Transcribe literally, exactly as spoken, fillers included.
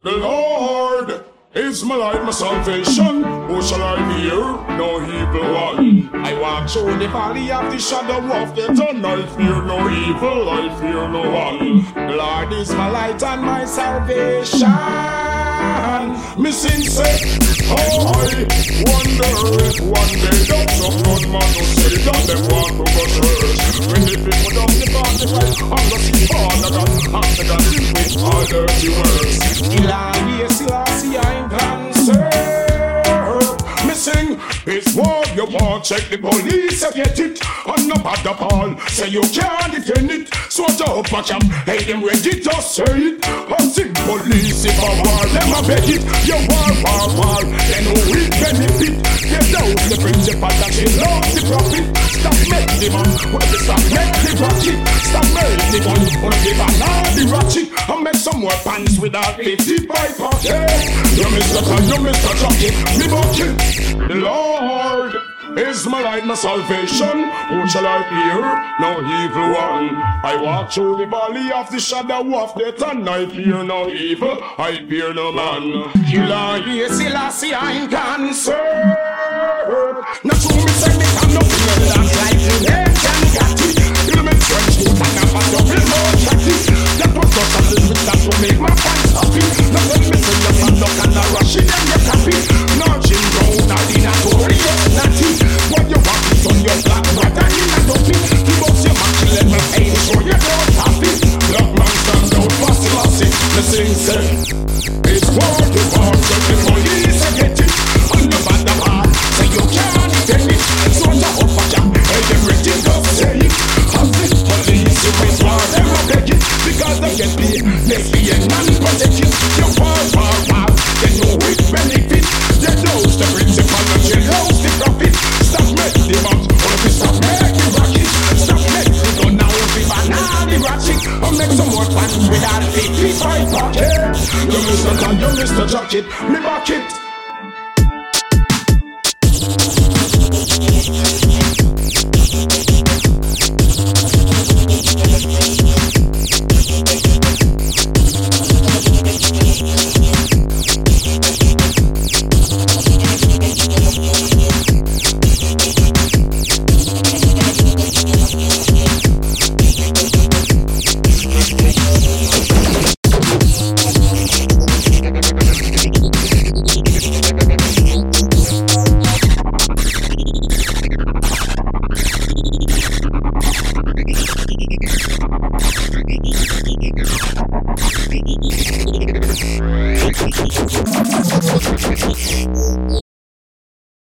The Lord is my light, my salvation. Who shall I fear? No evil one. I walk through the valley of the shadow of death, and I fear no evil, I fear no one. The Lord is my light and my salvation. Me sing say, oh, I wonder if one day that some good man will say that they want to go church. When the people down the party right, I'm gonna see Father God, after that with all dirty words. Eli, Selassie, I'm concerned. Me sing, it's war you want, check the police, I get it. On the bad ball, say you can't defend it. So to up a camp, hey, them ready to say it. I sing police, if I war, them I beg it. You war, war, war, they know we benefit. They know the principle that she loves the profit. Stop make the man, wanna be stop make the ratchet. Stop make the man, wanna give a lot the ratchet. I make some more pants without fifty-five pocket. You Mister Tan, you Mister Jockey, me bucket. The Lord is my light, my salvation. Who shall I fear? No evil one. I walk through the valley of the shadow of death, and I fear no evil, I fear no man. Killer, yes, Selassie, I'm concerned. Not to me say me can nothing else that's like the head can get it. You make French food and I'm a double more jacket. That was just a little bit that to make my pants happy. Not when me say you can look and a rush it and get happy. No Jim Brown, I did not worry, you're natty. What you want is on your black brother in a dopey. You both your match level aim so you don't happy. Black man stand out fast classy. The sing say it's war to war, so the police get it. On the bad the bar, say you can't defend it. So the up a jam, hey them ready to say it. As the police you face war, them a beg it. Because they get paid, lesbian man protect it. You war, war, war, they know it benefit. They knows the principle and they knows the profit. Stop make the bombs, or if stop make the rocket. Stop make the gun now, if the banana ratchet. Or make some more pants without fifty-five pocket. You Mister Tan, you Mister Jacket, me back it.